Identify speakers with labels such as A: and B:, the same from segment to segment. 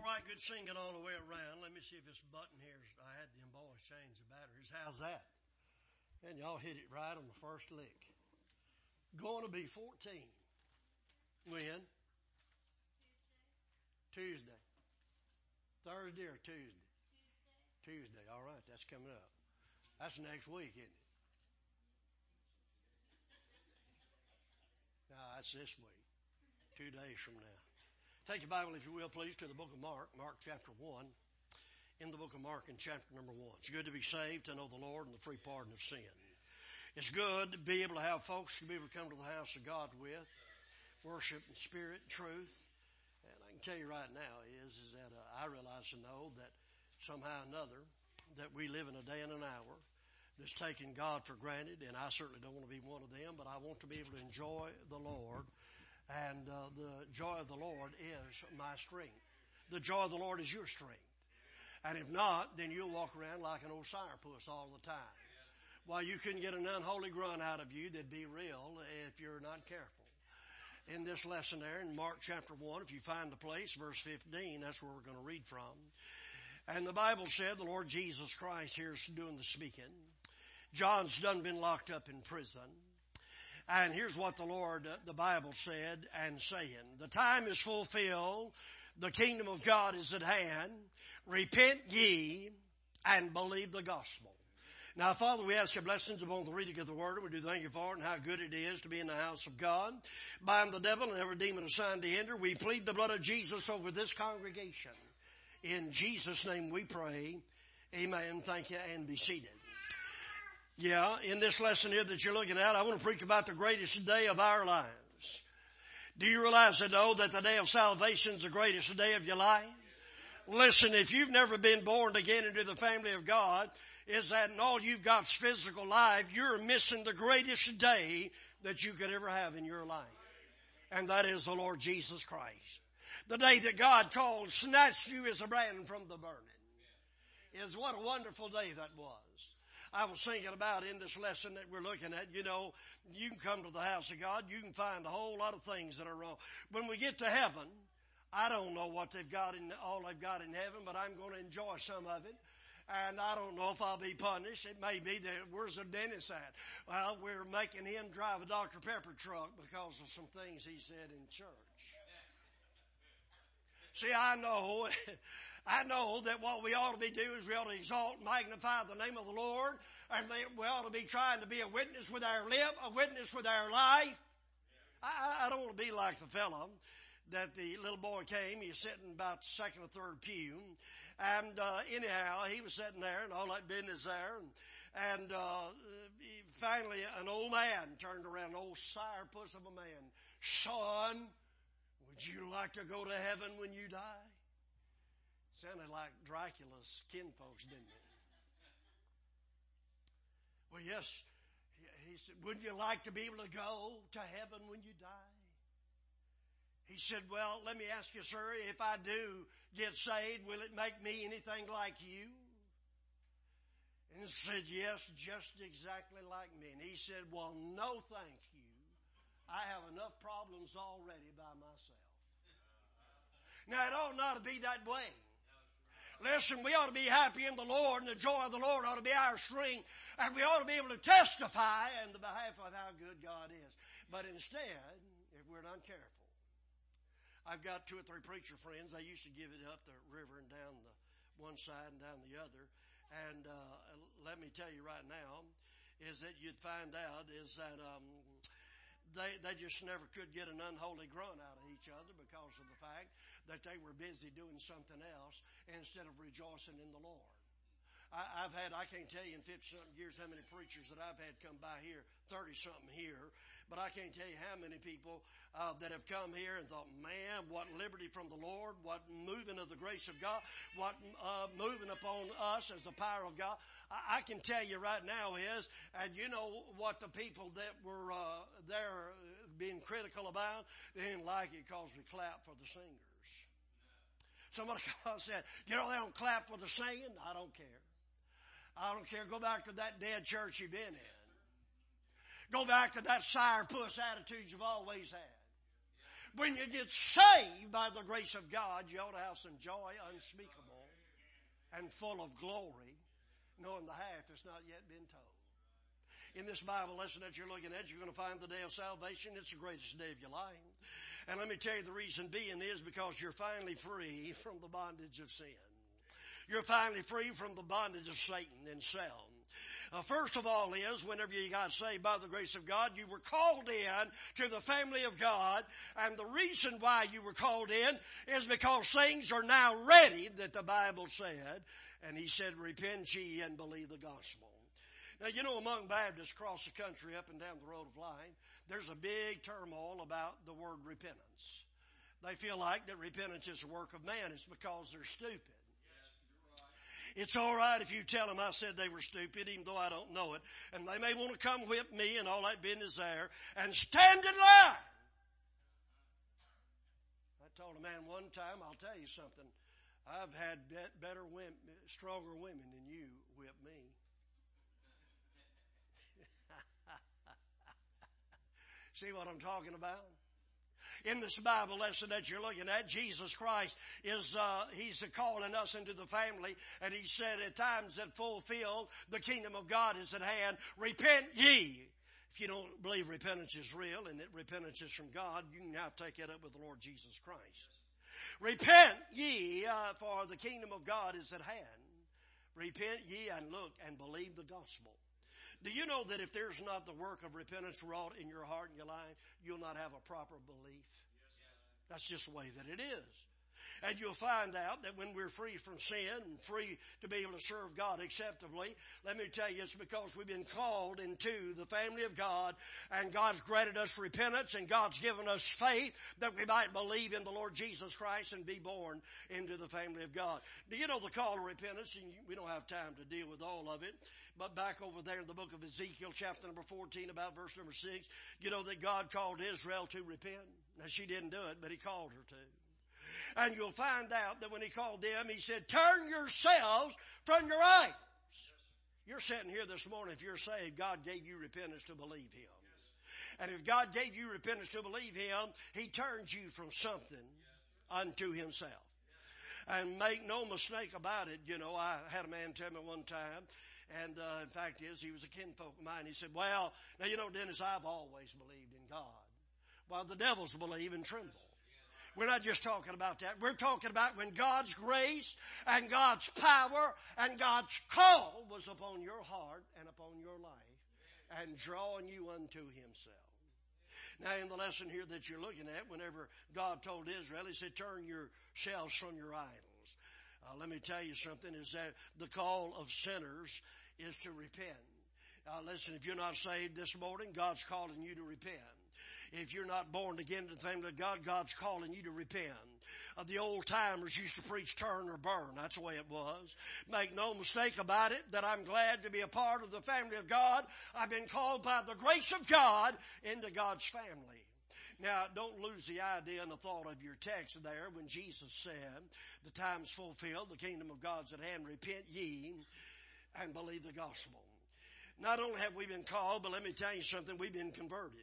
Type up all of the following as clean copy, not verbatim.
A: right, good singing all the way around. Let me see if this button here, I had them boys change the batteries. How's that? And y'all hit it right on the first lick. Going to be 14. When? Tuesday. Thursday or Tuesday? Tuesday. All right, that's coming up. That's next week, isn't it? No, that's this week. 2 days from now. Take your Bible, if you will, please, to the book of Mark, Mark chapter 1. In the book of Mark in chapter number 1. It's good to be saved, to know the Lord and the free pardon of sin. It's good to be able to have folks to be able to come to the house of God with, worship in spirit and truth. And I can tell you right now is that I realize and know that somehow or another that we live in a day and an hour that's taking God for granted, and I certainly don't want to be one of them, but I want to be able to enjoy the Lord, and the joy of the Lord is my strength. The joy of the Lord is your strength. And if not, then you'll walk around like an old sourpuss all the time. Well, you couldn't get an unholy grunt out of you that'd be real if you're not careful. In this lesson there in Mark chapter 1, if you find the place, verse 15, that's where we're going to read from. And the Bible said the Lord Jesus Christ here's doing the speaking. John's done been locked up in prison. And here's what the Bible said and saying. The time is fulfilled. The kingdom of God is at hand. Repent ye and believe the gospel. Now, Father, we ask your blessings upon the reading of the word. We do thank you for it and how good it is to be in the house of God. Bind the devil and every demon assigned to hinder. We plead the blood of Jesus over this congregation. In Jesus' name we pray. Amen. Thank you, and be seated. Yeah, in this lesson here that you're looking at, I want to preach about the greatest day of our lives. Do you realize that, though, that the day of salvation is the greatest day of your life? Listen, if you've never been born again into the family of God, is that in all you've got's physical life, you're missing the greatest day that you could ever have in your life. And that is the Lord Jesus Christ. The day that God called, snatched you as a brand from the burning. Is what a wonderful day that was. I was thinking about in this lesson that we're looking at, you know, you can come to the house of God, you can find a whole lot of things that are wrong. When we get to heaven, I don't know what all they've got in heaven, but I'm going to enjoy some of it. And I don't know if I'll be punished. It may be that, where's the dentist at? Well, we're making him drive a Dr. Pepper truck because of some things he said in church. See, I know that what we ought to be doing is we ought to exalt and magnify the name of the Lord. And we ought to be trying to be a witness with our lip, a witness with our life. I don't want to be like the fellow that the little boy came. He was sitting about the second or third pew. And anyhow, he was sitting there and all that business there. And finally, an old man turned around, an old sourpuss of a man. Son, would you like to go to heaven when you die? Sounded like Dracula's kinfolks, didn't it? Well, yes. He said, wouldn't you like to be able to go to heaven when you die? He said, well, let me ask you, sir, if I do get saved, will it make me anything like you? And he said, yes, just exactly like me. And he said, well, no, thank you. I have enough problems already by myself. Now, it ought not to be that way. Listen, we ought to be happy in the Lord, and the joy of the Lord ought to be our strength, and we ought to be able to testify on the behalf of how good God is. But instead, if we're not careful, I've got 2 or 3 preacher friends. They used to give it up the river and down the one side and down the other. And let me tell you right now, is that you'd find out is that they just never could get an unholy grunt out of each other because of the fact that they were busy doing something else instead of rejoicing in the Lord. I can't tell you in 50-something years how many preachers that I've had come by here, 30-something here, but I can't tell you how many people that have come here and thought, man, what liberty from the Lord, what moving of the grace of God, what moving upon us as the power of God. I can tell you right now is, and you know what the people that were there being critical about, they didn't like it because we clapped for the singers. Somebody said, you know, they don't clap for the singing. I don't care. I don't care. Go back to that dead church you've been in. Go back to that sourpuss attitude you've always had. When you get saved by the grace of God, you ought to have some joy unspeakable and full of glory, knowing the half has not yet been told. In this Bible lesson that you're looking at, you're going to find the day of salvation. It's the greatest day of your life. And let me tell you, the reason being is because you're finally free from the bondage of sin. You're finally free from the bondage of Satan and self. First of all is, whenever you got saved by the grace of God, you were called in to the family of God. And the reason why you were called in is because things are now ready, that the Bible said. And he said, repent ye and believe the gospel. Now, you know, among Baptists across the country, up and down the road of life, there's a big turmoil about the word repentance. They feel like that repentance is a work of man. It's because they're stupid. It's all right if you tell them I said they were stupid, even though I don't know it. And they may want to come whip me and all that business there and stand in line. I told a man one time, I'll tell you something. I've had better women, stronger women than you whip me. See what I'm talking about? In this Bible lesson that you're looking at, Jesus Christ is, He's calling us into the family, and He said at times that fulfilled, the kingdom of God is at hand. Repent ye. If you don't believe repentance is real and that repentance is from God, you can now take it up with the Lord Jesus Christ. Repent ye, for the kingdom of God is at hand. Repent ye and look and believe the gospel. Do you know that if there's not the work of repentance wrought in your heart and your life, you'll not have a proper belief? That's just the way that it is. And you'll find out that when we're free from sin and free to be able to serve God acceptably, let me tell you, it's because we've been called into the family of God, and God's granted us repentance, and God's given us faith that we might believe in the Lord Jesus Christ and be born into the family of God. Do you know the call to repentance? And we don't have time to deal with all of it, but back over there in the book of Ezekiel, chapter number 14, about verse number 6, you know that God called Israel to repent. Now, she didn't do it, but He called her to. And you'll find out that when He called them, He said, turn yourselves from your idols. You're sitting here this morning, if you're saved, God gave you repentance to believe Him. And if God gave you repentance to believe Him, He turns you from something unto Himself. And make no mistake about it, you know, I had a man tell me one time, and in fact he was a kinfolk of mine. He said, well, now you know, Dennis, I've always believed in God. Well, the devils believe and tremble. We're not just talking about that. We're talking about when God's grace and God's power and God's call was upon your heart and upon your life and drawing you unto Himself. Now, in the lesson here that you're looking at, whenever God told Israel, He said, turn yourselves from your idols. Let me tell you something, is that the call of sinners is to repent. Listen, if you're not saved this morning, God's calling you to repent. If you're not born again to the family of God, God's calling you to repent. The old timers used to preach turn or burn. That's the way it was. Make no mistake about it that I'm glad to be a part of the family of God. I've been called by the grace of God into God's family. Now, don't lose the idea and the thought of your text there when Jesus said, the time's fulfilled, the kingdom of God's at hand, repent ye and believe the gospel. Not only have we been called, but let me tell you something, we've been converted.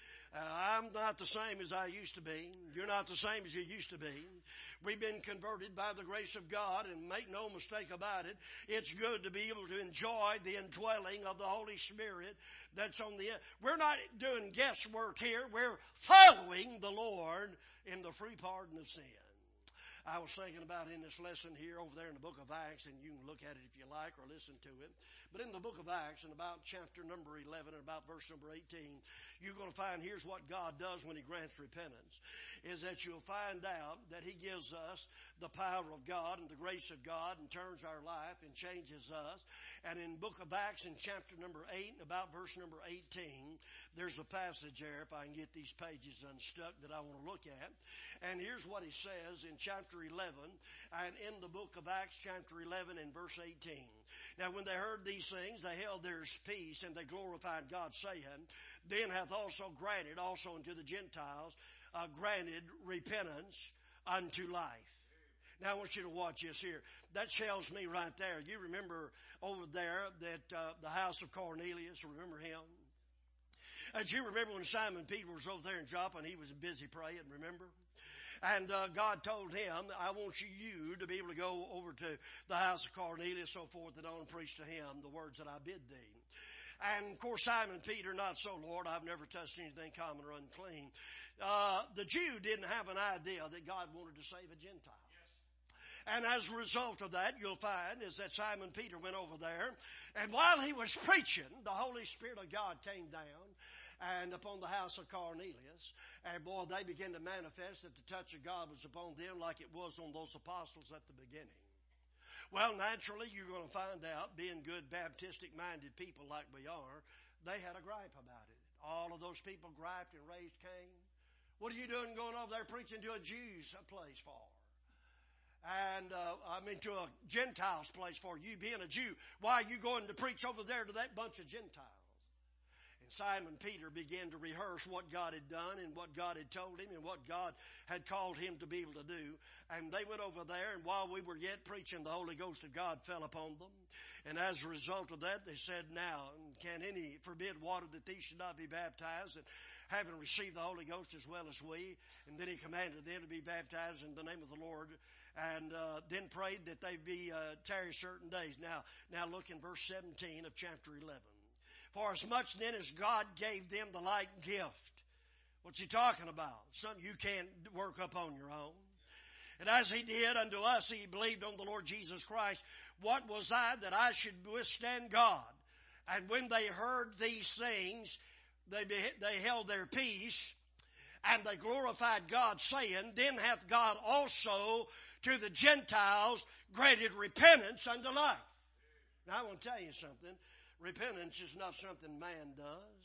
A: I'm not the same as I used to be. You're not the same as you used to be. We've been converted by the grace of God, and make no mistake about it, it's good to be able to enjoy the indwelling of the Holy Spirit that's on the end. We're not doing guesswork here. We're following the Lord in the free pardon of sin. I was thinking about in this lesson here over there in the book of Acts, and you can look at it if you like or listen to it. But in the book of Acts, in about chapter number 11 and about verse number 18, you're going to find here's what God does when He grants repentance, is that you'll find out that He gives us the power of God and the grace of God and turns our life and changes us. And in the book of Acts in chapter number 8 and about verse number 18, there's a passage there, if I can get these pages unstuck, that I want to look at. And here's what he says in chapter 11 and in the book of Acts chapter 11 and verse 18. Now when they heard these things, they held their peace and they glorified God, saying, then hath also granted also unto the Gentiles granted repentance unto life. Now I want you to watch this here. That tells me right there. You remember over there that the house of Cornelius, remember him? Do you remember when Simon Peter was over there in Joppa and he was busy praying, remember? And God told him, I want you to be able to go over to the house of Cornelius, so forth, and on and preach to him the words that I bid thee. And, of course, Simon Peter, not so, Lord, I've never touched anything common or unclean. The Jew didn't have an idea that God wanted to save a Gentile. And as a result of that, you'll find is that Simon Peter went over there, and while he was preaching, the Holy Spirit of God came down and upon the house of Cornelius, and boy, they began to manifest that the touch of God was upon them like it was on those apostles at the beginning. Well, naturally, you're going to find out, being good Baptistic-minded people like we are, they had a gripe about it. All of those people griped and raised Cain. What are you doing going over there preaching to a Jew's place for? And, to a Gentile's place for you being a Jew. Why are you going to preach over there to that bunch of Gentiles? And Simon Peter began to rehearse what God had done and what God had told him and what God had called him to be able to do. And they went over there, and while we were yet preaching, the Holy Ghost of God fell upon them. And as a result of that, they said, now, can any forbid water that these should not be baptized? And having received the Holy Ghost as well as we. And then he commanded them to be baptized in the name of the Lord. And then prayed that they be tarry certain days. Now look in verse 17 of chapter 11. For as much then as God gave them the like gift. What's he talking about? Something you can't work up on your own. And as he did unto us, he believed on the Lord Jesus Christ. What was I that I should withstand God? And when they heard these things, they held their peace, and they glorified God, saying, then hath God also to the Gentiles granted repentance unto life. Now I want to tell you something. Repentance is not something man does.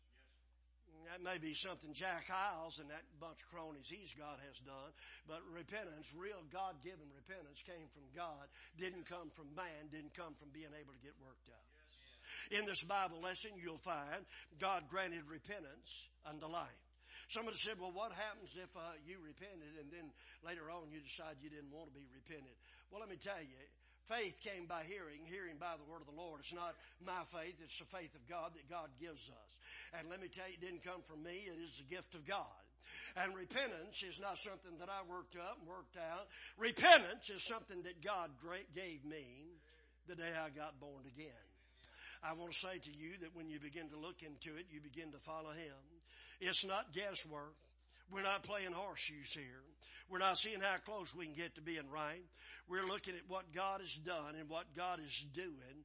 A: That may be something Jack Hiles and that bunch of cronies he's got has done. But repentance, real God-given repentance, came from God. Didn't come from man. Didn't come from being able to get worked out. In this Bible lesson, you'll find God granted repentance unto life. Somebody said, well, what happens if you repented and then later on you decide you didn't want to be repented? Well, let me tell you, faith came by hearing, hearing by the word of the Lord. It's not my faith, it's the faith of God that God gives us. And let me tell you, it didn't come from me, it is the gift of God. And repentance is not something that I worked up and worked out. Repentance is something that God gave me the day I got born again. I want to say to you that when you begin to look into it, you begin to follow Him. It's not guesswork. We're not playing horseshoes here. We're not seeing how close we can get to being right. We're looking at what God has done and what God is doing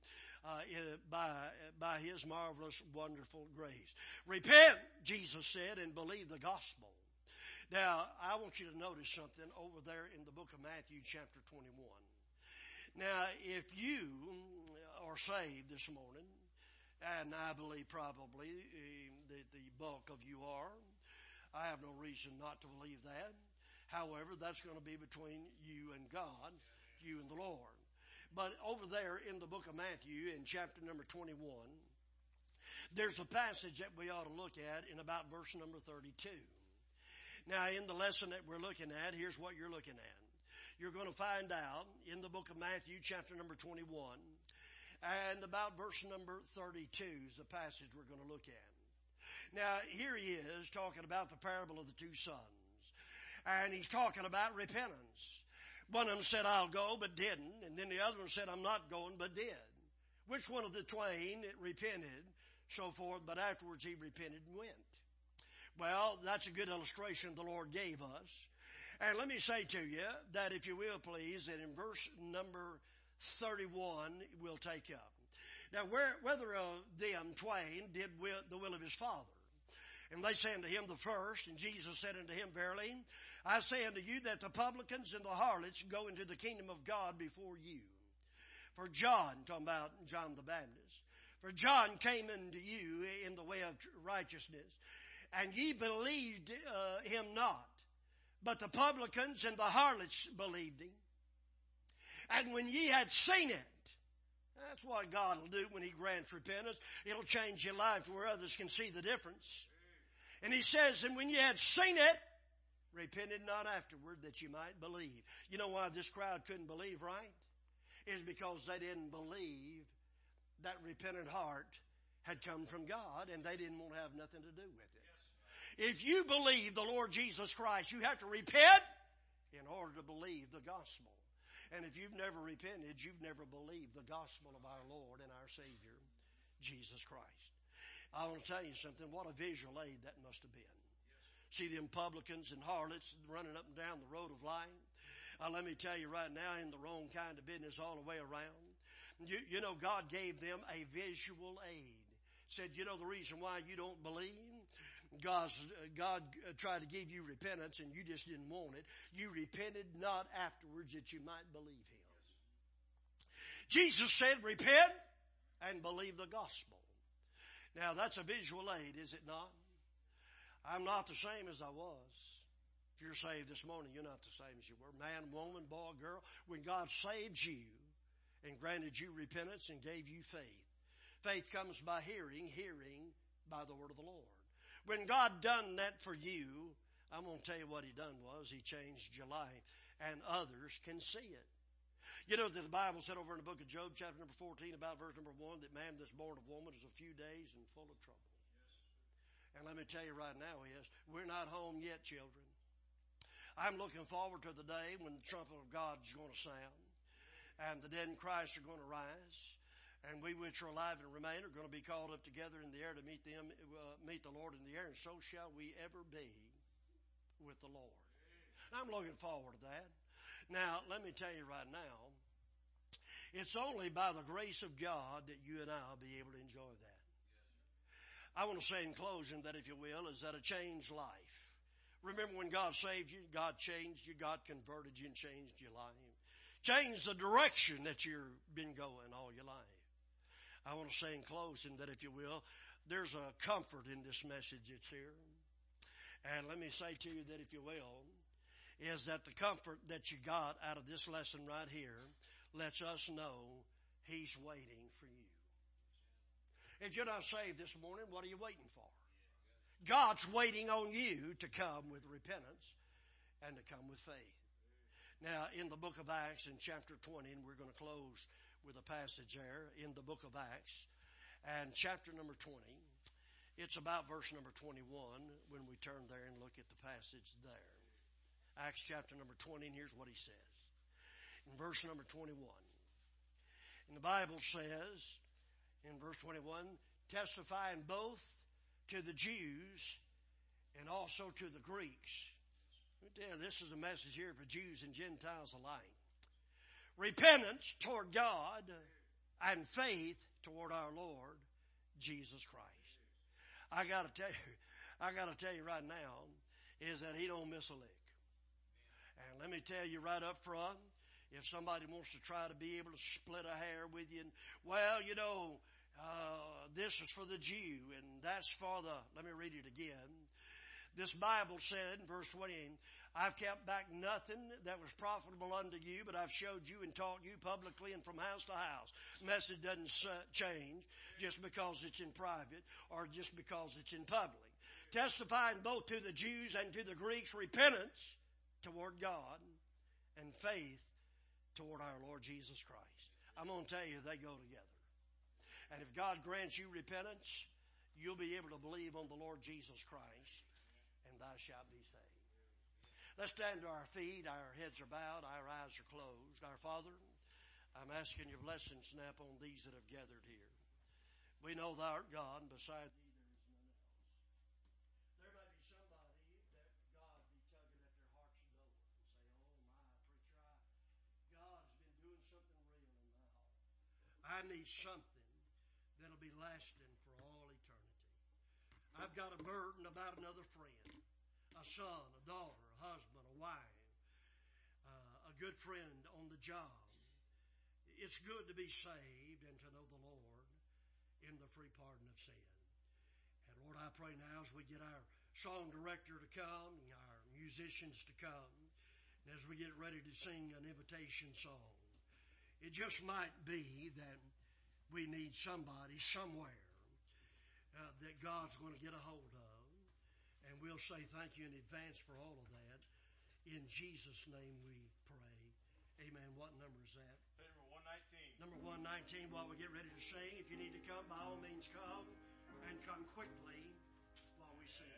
A: by His marvelous, wonderful grace. Repent, Jesus said, and believe the gospel. Now, I want you to notice something over there in the book of Matthew, chapter 21. Now, if you are saved this morning, and I believe probably the bulk of you are, I have no reason not to believe that. However, that's going to be between you and God, you and the Lord. But over there in the book of Matthew, in chapter number 21, there's a passage that we ought to look at in about verse number 32. Now, in the lesson that we're looking at, here's what you're looking at. You're going to find out in the book of Matthew, chapter number 21, and about verse number 32 is the passage we're going to look at. Now, here he is talking about the parable of the two sons. And he's talking about repentance. One of them said, I'll go, but didn't. And then the other one said, I'm not going, but did. Which one of the twain repented, so forth, but afterwards he repented and went. Well, that's a good illustration the Lord gave us. And let me say to you that if you will please, that in verse number 31 we'll take up. Now, whether of them twain did the will of his Father. And they say unto him the first, and Jesus said unto him, verily, I say unto you that the publicans and the harlots go into the kingdom of God before you. For John, talking about John the Baptist, for John came unto you in the way of righteousness, and ye believed him not. But the publicans and the harlots believed him. And when ye had seen it, that's what God will do when He grants repentance. It'll change your life to where others can see the difference. And He says, and when ye had seen it, repented not afterward that you might believe. You know why this crowd couldn't believe, right? Is because they didn't believe that repentant heart had come from God, and they didn't want to have nothing to do with it. If you believe the Lord Jesus Christ, you have to repent in order to believe the gospel. And if you've never repented, you've never believed the gospel of our Lord and our Savior, Jesus Christ. I want to tell you something. What a visual aid that must have been. See them publicans and harlots running up and down the road of life. Let me tell you right now, in the wrong kind of business all the way around. You know, God gave them a visual aid. Said, you know the reason why you don't believe? God tried to give you repentance and you just didn't want it. You repented not afterwards that you might believe Him. Jesus said, repent and believe the gospel. Now that's a visual aid, is it not? I'm not the same as I was. If you're saved this morning, you're not the same as you were. Man, woman, boy, girl. When God saved you and granted you repentance and gave you faith. Faith comes by hearing, hearing by the word of the Lord. When God done that for you, I'm going to tell you what He done was He changed your life, and others can see it. You know that the Bible said over in the book of Job, chapter number 14, about verse number 1, that man that's born of woman is a few days and full of trouble. And let me tell you right now is, we're not home yet, children. I'm looking forward to the day when the trumpet of God is going to sound, and the dead in Christ are going to rise, and we which are alive and remain are going to be called up together in the air to meet the Lord in the air, and so shall we ever be with the Lord. I'm looking forward to that. Now, let me tell you right now, it's only by the grace of God that you and I will be able to enjoy that. I want to say in closing that, if you will, is that a changed life. Remember when God saved you, God changed you, God converted you and changed your life. Changed the direction that you've been going all your life. I want to say in closing that, if you will, there's a comfort in this message that's here. And let me say to you that, if you will, is that the comfort that you got out of this lesson right here lets us know He's waiting for you. If you're not saved this morning, what are you waiting for? God's waiting on you to come with repentance and to come with faith. Now, in the book of Acts, in chapter 20, and we're going to close with a passage there in the book of Acts, and chapter number 20, it's about verse number 21 when we turn there and look at the passage there. Acts chapter number 20, and here's what he says. In verse number 21, and the Bible says, in verse 21, testifying both to the Jews and also to the Greeks. Let me tell you, this is a message here for Jews and Gentiles alike. Repentance toward God and faith toward our Lord Jesus Christ. I got to tell you right now is that He don't miss a lick. And let me tell you right up front, if somebody wants to try to be able to split a hair with you, and, well, you know, this is for the Jew, and that's for the, let me read it again. This Bible said in verse 20, I've kept back nothing that was profitable unto you, but I've showed you and taught you publicly and from house to house. The message doesn't change just because it's in private or just because it's in public. Testifying both to the Jews and to the Greeks repentance toward God and faith toward our Lord Jesus Christ. I'm going to tell you, they go together. And if God grants you repentance, you'll be able to believe on the Lord Jesus Christ, and thou shalt be saved. Let's stand to our feet. Our heads are bowed. Our eyes are closed. Our Father, I'm asking your blessing snap on these that have gathered here. We know thou art God, and beside thee there is none else. There may be somebody that God be tugging at their heart's door and say, oh my, preacher, God's been doing something real in my heart. I need something that'll be lasting for all eternity. I've got a burden about another friend, a son, a daughter, a husband, a wife, a good friend on the job. It's good to be saved and to know the Lord in the free pardon of sin. And Lord, I pray now as we get our song director to come, and our musicians to come, and as we get ready to sing an invitation song, it just might be that we need somebody somewhere that God's going to get a hold of. And we'll say thank you in advance for all of that. In Jesus' name we pray. Amen. What number is that? Number 119, while we get ready to sing. If you need to come, by all means come, and come quickly while we sing.